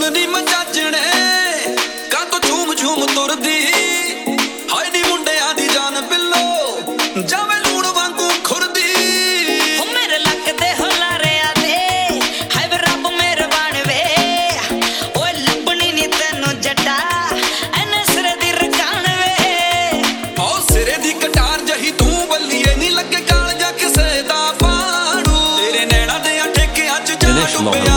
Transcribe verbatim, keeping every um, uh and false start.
ਨੀ ਮਚਾਚਣੇ ਕਾ ਤੋ ਝੂਮ ਝੂਮ ਤੁਰਦੀ ਹਾਏ ਨੀ ਮੁੰਡਿਆਂ ਦੀ ਜਾਨ ਬਿੱਲੋ ਜਾਵੇ ਲੂਣ ਵਾਂਗੂ ਖੁਰਦੀ ਹੋ ਮੇਰੇ ਲੱਕ ਦੇ ਹੁਲਾਰਿਆਂ ਦੇ ਹਾਏ ਵੇ ਰੱਬ ਮਿਹਰਬਾਨ ਵੇ ਓਏ ਲੱਭਣੀ ਨੀ ਤੈਨੂੰ ਜੱਟਾ ਐਨੇ ਸਿਰੇ ਦੀ ਰਕਾਨ ਵੇ ਓ ਸਿਰੇ ਦੀ ਕਟਾਰ ਜਹੀ ਤੂੰ ਬੱਲੀਏ ਨੀ ਲੱਗੇ ਕਾਲ ਜਾਂ ਕਿਸੇ ਦਾ ਪਾੜੂ ਤੇਰੇ ਨੈਣਾ ਦੇ ਠੇਕਿਆਂ ਚ ਜਾ ਡੁੱਬਿਆ